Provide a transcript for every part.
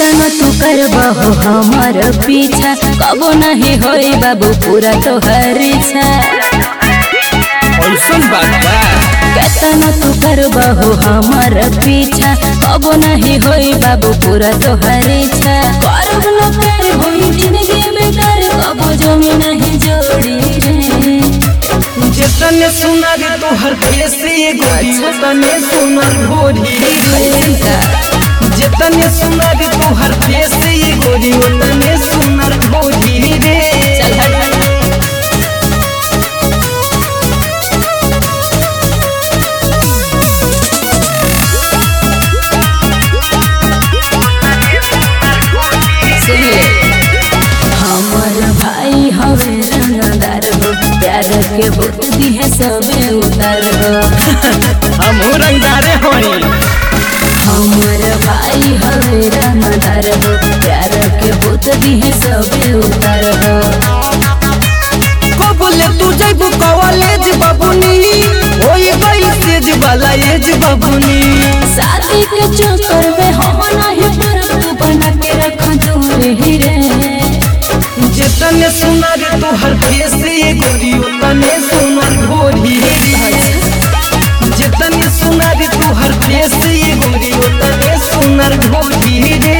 केतना तू करबहो हमर पीछा, कबो नहीं होई बाबू पूरा तोहर इच्छा। ऐसन बात बा केतना तू करबहो हमर पीछा, कबो नहीं होई बाबू पूरा तोहर इच्छा। करब न कर होई जिंदगी बेकार, कबो जमी नहीं जोड़ी रे। जितने सुना रे तोहर फेस ये गोरी उतने सुनर भोरी रे। जितने सुना रे तोहर फेस ये गोरी उतने सुनर भोरी रे। चल हट हमर भाई हवे रंगदार हो, प्यार के भूत दिहे सबे उतार हो। हम रंगदारे होई हमर भाई हवे रंगदार हो, प्यार के भूत दिहे सबे उतार हो। कबले तू जइबू कॉलेज बाबूनी, ओए गई सेज वाला एज बाबूनी। शादी के चक्कर में हम नहीं पर तू बना के रख दूरी रे। जितने सुना रे तोहर फेस ये गोरी उतने सुनर भोरी रे। जितने सुना रे तोहर फेस ये गोरी उतने सुनर भोरी रे।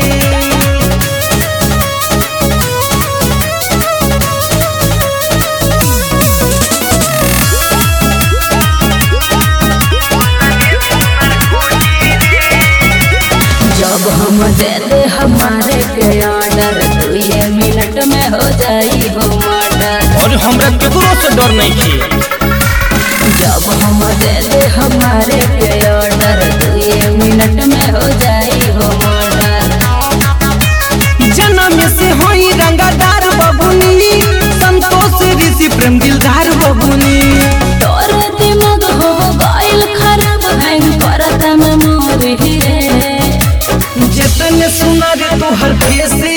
जब हम दे दे हमारे के ऑर्डर, 2 मिनट में हो जाई हो मर्डर। और हमरा केकरो से डर नहीं थी। जब हम दे दे हमारे के ऑर्डर, 2 मिनट में हो जाई हो मर्डर। जन्म से होई रंगदार बाबूनी, संतोष ऋषि प्रेम दिलदार बाबूनी। तोर दिमाग हो गइल खराब, हैंग करता में मोर रे। जितने सुना रे तोहर फेस